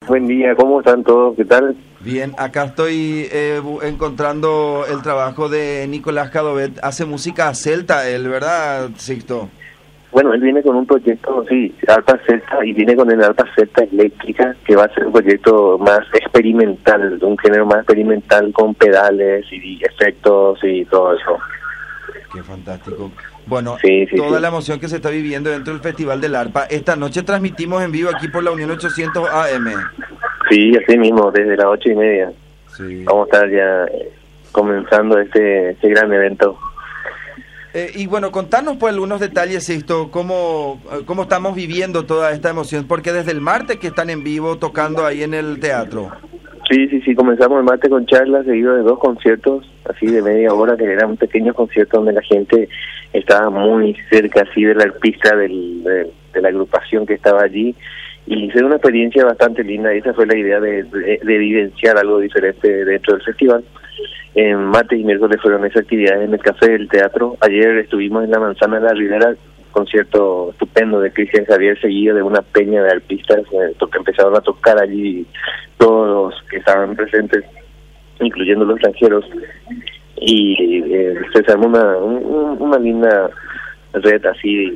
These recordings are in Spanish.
Buen día, ¿cómo están todos? ¿Qué tal? Bien, acá estoy encontrando el trabajo de Nicolás Cadovet. Hace música celta, él, ¿verdad, Sixto? Bueno, él viene con un proyecto, sí, arpa celta, y viene con el arpa celta eléctrica, que va a ser un proyecto más experimental, un género más experimental con pedales y efectos y todo eso. Qué fantástico. Bueno, Sí, toda la emoción que se está viviendo dentro del Festival del Arpa. Esta noche transmitimos en vivo aquí por la Unión 800 AM. Sí, así mismo, desde las 8:30. Sí. Vamos a estar ya comenzando este gran evento. Y bueno, contanos pues algunos detalles, Sixto, cómo estamos viviendo toda esta emoción, porque desde el martes que están en vivo tocando ahí en el teatro. Sí, comenzamos el martes con charlas, seguido de 2 conciertos, así de media hora, que eran pequeños conciertos donde la gente estaba muy cerca, así de la pista de la agrupación que estaba allí, y fue una experiencia bastante linda, y esa fue la idea de vivenciar algo diferente dentro del festival. En martes y miércoles fueron esas actividades en el Café del Teatro. Ayer estuvimos en la Manzana de la Ribera, concierto estupendo de Cristian Javier, seguido de una peña de arpistas que empezaron a tocar allí todos los que estaban presentes, incluyendo los extranjeros, y se armó una linda red así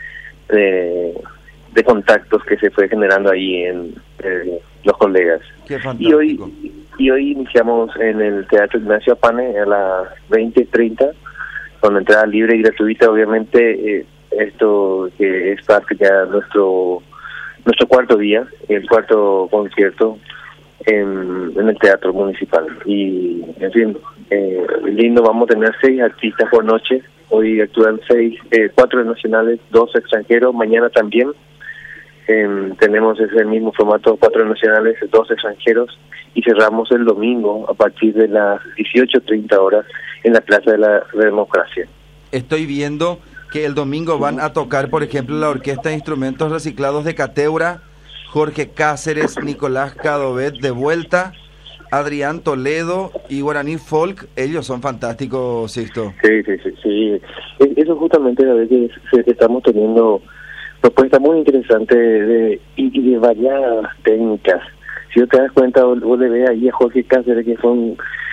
de contactos que se fue generando ahí en los colegas. Qué fantástico. Y hoy iniciamos en el Teatro Ignacio Apane a las 20:30, con entrada libre y gratuita, obviamente. Esto que es parte ya nuestro cuarto día, el cuarto concierto en el Teatro Municipal. Y, en fin, lindo, vamos a tener 6 artistas por noche. Hoy actúan 4 nacionales, 2 extranjeros, mañana también. Tenemos ese mismo formato, 4 nacionales, 2 extranjeros, y cerramos el domingo a partir de las 18:30 horas en la Plaza de la Democracia. Estoy viendo que el domingo van a tocar, por ejemplo, la Orquesta de Instrumentos Reciclados de Cateura, Jorge Cáceres, Nicolás Cadovet de vuelta, Adrián Toledo y Guaraní Folk. Ellos son fantásticos, Sixto. Sí. Eso justamente a veces estamos teniendo propuestas muy interesantes y de variadas técnicas. Si te das cuenta, vos le ves ahí a Jorge Cáceres, que son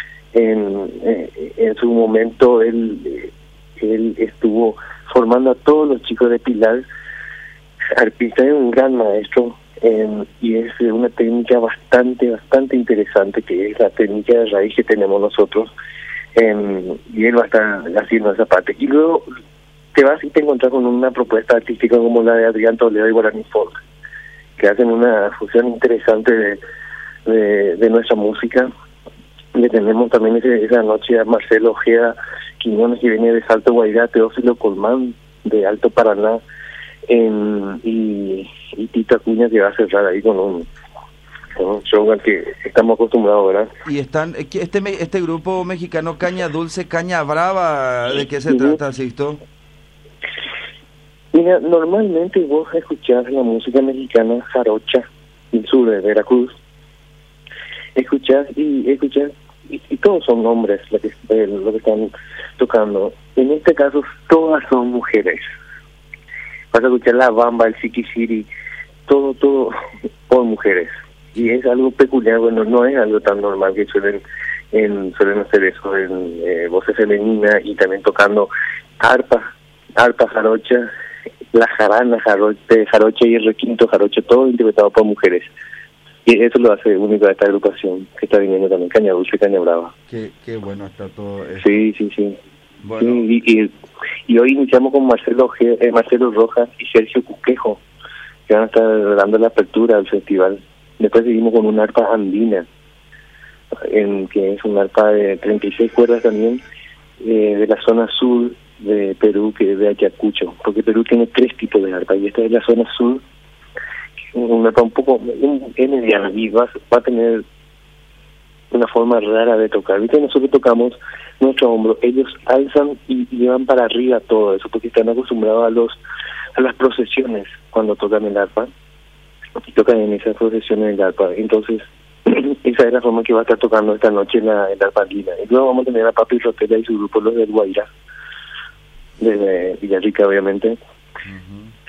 en su momento él estuvo formando a todos los chicos de Pilar. Arpista es un gran maestro, y es una técnica bastante interesante, que es la técnica de raíz que tenemos nosotros, y él va a estar haciendo esa parte. Y luego te vas y te encuentras con una propuesta artística como la de Adrián Toledo y Guaraní Folk, que hacen una fusión interesante de nuestra música. Le tenemos también esa noche a Marcelo Ojeda Quiñones, que viene de Salto Guairá, Teófilo Colmán de Alto Paraná, y Tito Acuña, que va a cerrar ahí con un show al que estamos acostumbrados, ¿verdad? Y están este grupo mexicano Caña Dulce, Caña Brava, ¿de qué se trata, Sixto? Mira, normalmente vos escuchás la música mexicana jarocha del sur de Veracruz, escuchás y todos son hombres lo que están tocando. En este caso todas son mujeres. Vas a escuchar la bamba, el siquisiri, todo por mujeres. Y es algo peculiar, bueno, no es algo tan normal, que suelen hacer eso en voces femeninas, y también tocando arpa jarocha, la jarana jarocha y el requinto jarocha, todo interpretado por mujeres. Y eso lo hace único a esta agrupación que está viniendo también, Caña Dulce y Caña Brava. Qué bueno está todo eso. Sí. Bueno. Sí, y hoy iniciamos con Marcelo Rojas y Sergio Cuquejo, que van a estar dando la apertura al festival. Después seguimos con una arpa andina, que es una arpa de 36 cuerdas también, de la zona sur de Perú, que es de Ayacucho, porque Perú tiene 3 tipos de arpa, y esta es la zona sur, una arpa un poco mediana, y va a tener una forma rara de tocar. ¿Viste? Nosotros tocamos nuestro hombro, ellos alzan y llevan para arriba todo eso, porque están acostumbrados a las procesiones cuando tocan el arpa, y tocan en esas procesiones del arpa. Entonces esa es la forma que va a estar tocando esta noche en la arpa andina. Y luego vamos a tener a Papi Rotela y su grupo, los del Guairá, de Villarrica, obviamente.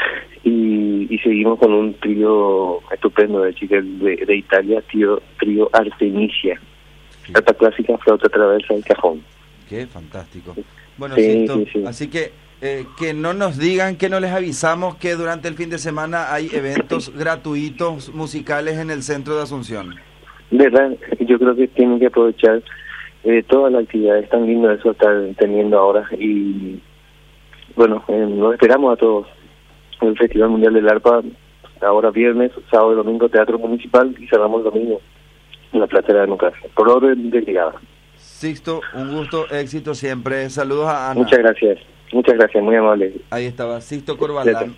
y seguimos con un trío estupendo de chicas de Italia, trío Artemisia, arpa clásica, flauta traversa y cajón. Qué fantástico. Bueno, Sí, Sixto, sí, sí. así que no nos digan, que no les avisamos que durante el fin de semana hay eventos gratuitos musicales en el centro de Asunción. ¿Verdad? Yo creo que tienen que aprovechar todas las actividades tan lindas eso están teniendo ahora y bueno, nos esperamos a todos. El Festival Mundial del Arpa, ahora viernes, sábado y domingo, Teatro Municipal y cerramos el domingo en la Plaza de la Democracia, por orden de llegada. Sixto, un gusto, éxito siempre. Saludos a Ana. Muchas gracias, muy amable. Ahí estaba Sixto Corbalán.